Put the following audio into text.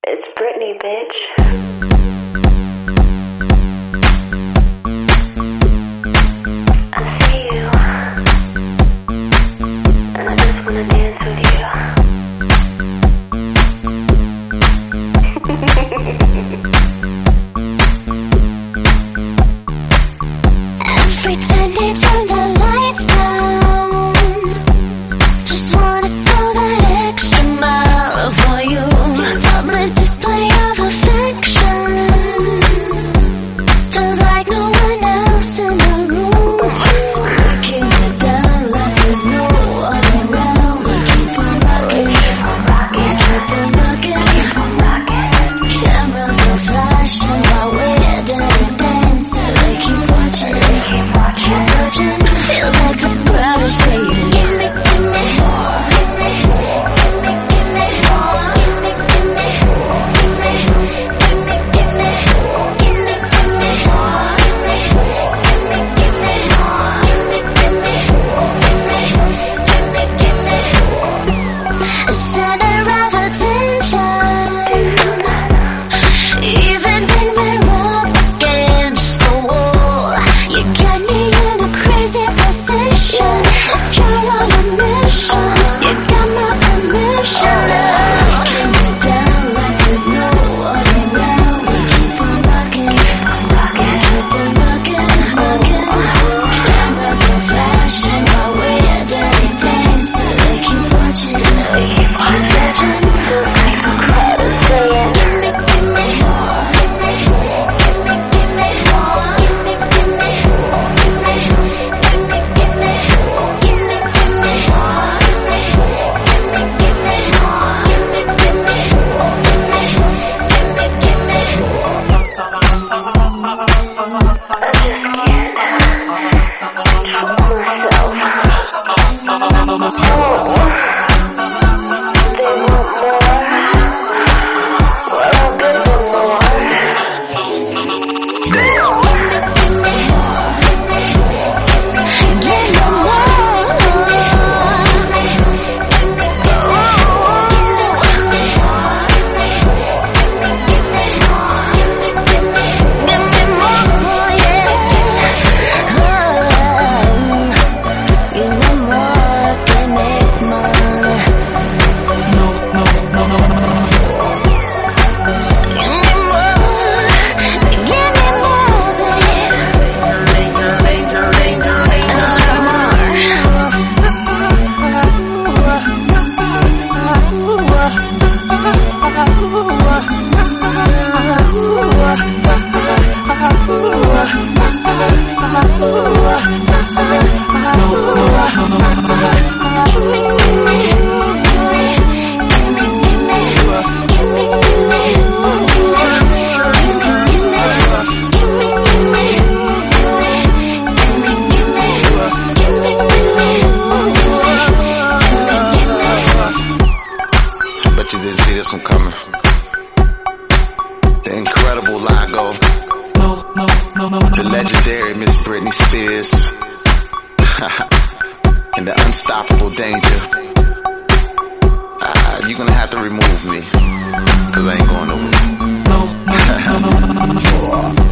It's Britney, bitch. I see you, and I just wanna dance with you. Every time they turn the lights down, just wanna go that extra mile for you. Public display of affection, feels like no one else in the room. We keep it down like there's no other around. We keep on rocking, we keep on rocking. Cameras are flashing while we're dirty dancing. They keep watching, keep watching. Feels like the crowd is saying, give me, give me more, give me, give me, give me more, give me, give me, give me, give me, give me, give me, give me more, give me, give me, give me more, give me, give me, give me, give me, give me. A center of attention, even when we're up against the wall. You got me in a crazy position. If you're on a mission, you got my permission. Keep me down like there's no other around. We keep on rocking, keep on rocking. Cameras are flashing while we're dirty dancing. They keep watching, keep watching. The crowd is saying, give me, give me more, give me, give me, give me more, give me, give me, give me, give me, give me, give me, give me more, give me, give me, give me more, give me, give me, give me, give me, give me. Bet you didn't see this one coming. The incredible Lago, the legendary Miss Britney Spears, and the unstoppable Danger. You're gonna have to remove me, cause I ain't going nowhere.